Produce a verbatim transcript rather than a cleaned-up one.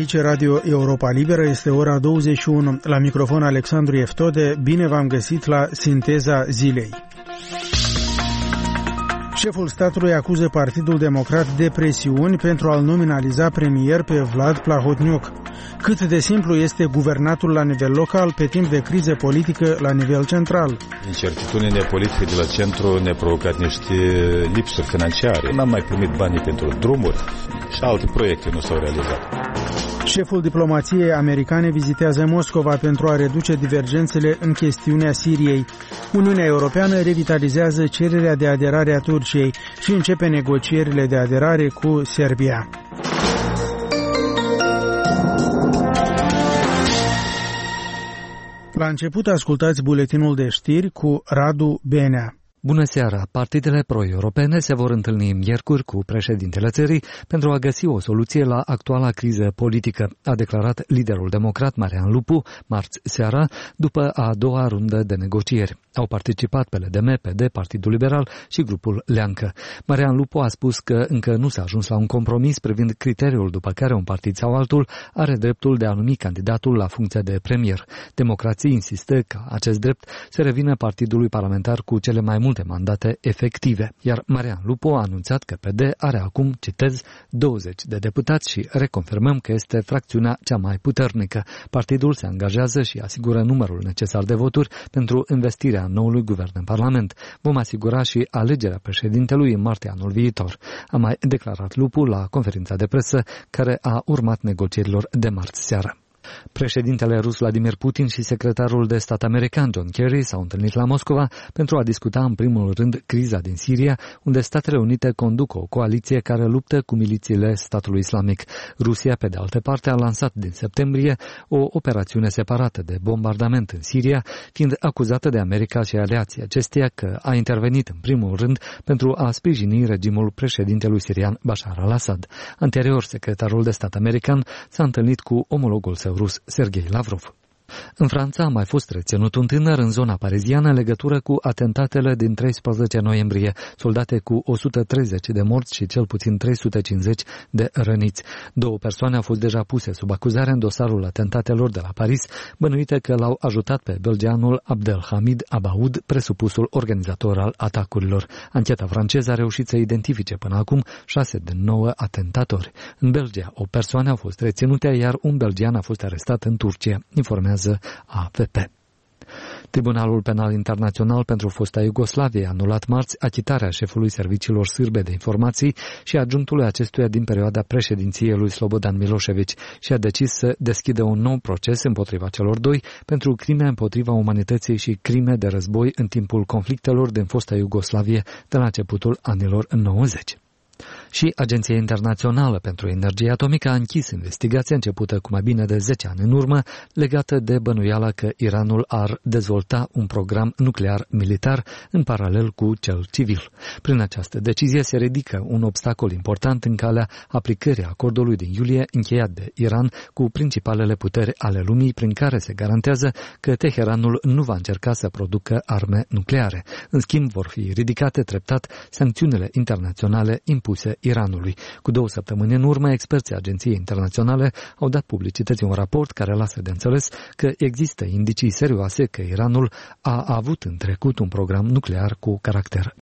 Aici Radio Europa Liberă, este ora douăzeci și unu. La microfon Alexandru Eftode, bine v-am găsit la Sinteza Zilei. Șeful statului acuză Partidul Democrat de presiuni pentru a-l nominaliza premier pe Vlad Plahotniuc. Cât de simplu este guvernatul la nivel local pe timp de criză politică la nivel central. Incertitudinea politică de la centru ne-a provocat niște lipsuri financiare. N-am mai primit banii pentru drumuri și alte proiecte nu s-au realizat. Șeful diplomației americane vizitează Moscova pentru a reduce divergențele în chestiunea Siriei. Uniunea Europeană revitalizează cererea de aderare a Turciei și începe negocierile de aderare cu Serbia. La început ascultați buletinul de știri cu Radu Benea. Bună seara! Partidele pro-europene se vor întâlni miercuri cu președintele țării pentru a găsi o soluție la actuala criză politică, a declarat liderul democrat Marian Lupu marți seara, după a doua rundă de negocieri. Au participat P L D M, P D, Partidul Liberal și grupul Leancă. Marian Lupu a spus că încă nu s-a ajuns la un compromis privind criteriul după care un partid sau altul are dreptul de a numi candidatul la funcția de premier. Democrații insistă că acest drept se revină partidului parlamentar cu cele mai multe mandate efective, iar Marian Lupu a anunțat că P D are acum, citez, douăzeci de deputați și reconfirmăm că este fracțiunea cea mai puternică. Partidul se angajează și asigură numărul necesar de voturi pentru investirea noului guvern în Parlament. Vom asigura și alegerea președintelui în martie anul viitor, a mai declarat Lupu la conferința de presă care a urmat negocierilor de marți seară. Președintele rus Vladimir Putin și secretarul de stat american John Kerry s-au întâlnit la Moscova pentru a discuta în primul rând criza din Siria, unde Statele Unite conduc o coaliție care luptă cu milițiile statului islamic. Rusia, pe de altă parte, a lansat din septembrie o operațiune separată de bombardament în Siria, fiind acuzată de America și aliații acesteia că a intervenit în primul rând pentru a sprijini regimul președintelui sirian Bashar al-Assad. Anterior, secretarul de stat american s-a întâlnit cu omologul său rus Sergei Lavrov. În Franța a mai fost reținut un tânăr în zona pariziană în legătură cu atentatele din treisprezece noiembrie, soldate cu o sută treizeci de morți și cel puțin trei sute cincizeci de răniți. Două persoane au fost deja puse sub acuzare în dosarul atentatelor de la Paris, bănuite că l-au ajutat pe belgianul Abdelhamid Abaoud, presupusul organizator al atacurilor. Ancheta franceză a reușit să identifice până acum șase din nouă atentatori. În Belgia, o persoană a fost reținută, iar un belgian a fost arestat în Turcia, informează A F P. Tribunalul Penal Internațional pentru fosta Iugoslavie a anulat marți achitarea șefului serviciilor sârbe de informații și adjunctului acestuia din perioada președinției lui Slobodan Milošević și a decis să deschidă un nou proces împotriva celor doi pentru crime împotriva umanității și crime de război în timpul conflictelor din fosta Iugoslavie de la începutul anilor nouăzeci. Și Agenția Internațională pentru Energie Atomică a închis investigația începută cu mai bine de zece ani în urmă, legată de bănuiala că Iranul ar dezvolta un program nuclear militar în paralel cu cel civil. Prin această decizie se ridică un obstacol important în calea aplicării acordului din iulie încheiat de Iran cu principalele puteri ale lumii, prin care se garantează că Teheranul nu va încerca să producă arme nucleare. În schimb, vor fi ridicate treptat sancțiunile internaționale impuse Iranului. Cu două săptămâni în urmă, experții Agenției Internaționale au dat publicității un raport care lasă de înțeles că există indicii serioase că Iranul a avut în trecut un program nuclear cu caracter